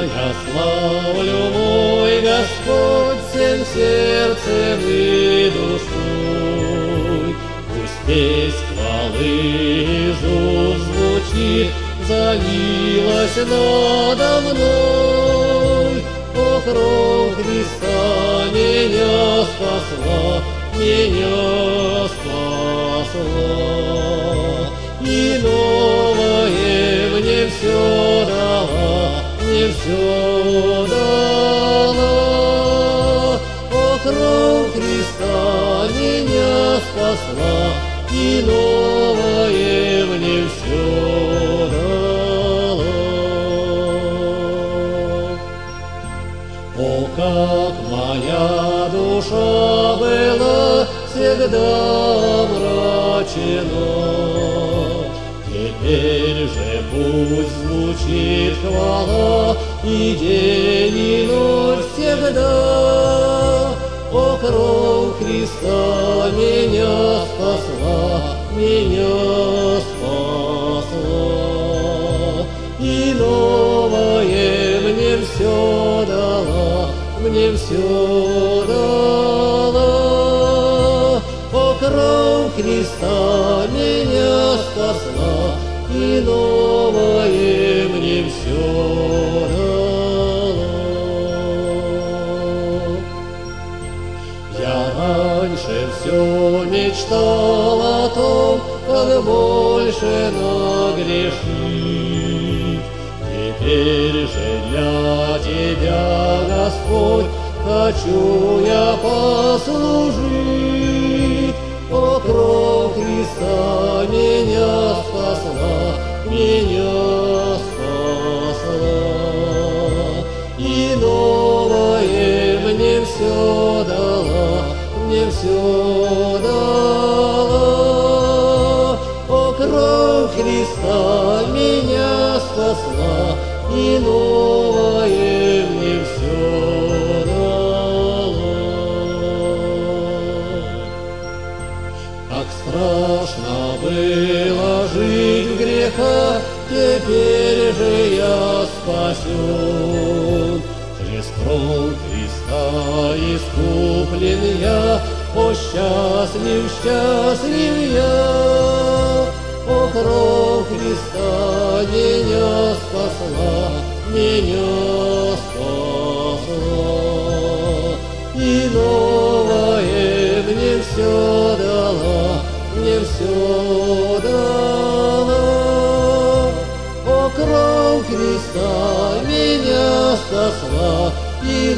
я славлю мой Господь всем сердцем и душой. Пусть песнь хвалы из уст звучит, залилась надо мной. О, кровь Христа меня спасла, меня спасла. И новое мне все дала, мне все дала. О, кровь Христа меня спасла, и новое мне все дала. О, как моя душа была всегда мрачена, теперь же пусть звучит хвала и день, и ночь всегда. О, кровь Христа меня спасла, меня спасла. И новое мне все дала, мне все дала. О, кровь Христа меня спасла, и новое мне все дала. Я раньше все мечтал о том, как больше нагрешить. Теперь же для Тебя, Господь, хочу я послужить. О, кровь Христа меня спасла, меня спасла. И новое мне все дала, мне все дала. О, кровь Христа меня спасла, и новое мне все дала. Как страшно было жить в грехах, теперь же я спасен. Через кровь Христа искуплен я, о, счастлив, счастлив я. О, кровь Христа меня спасла, меня спасла. И новое мне все дала, мне все дала. О, кровь Христа меня спасла, и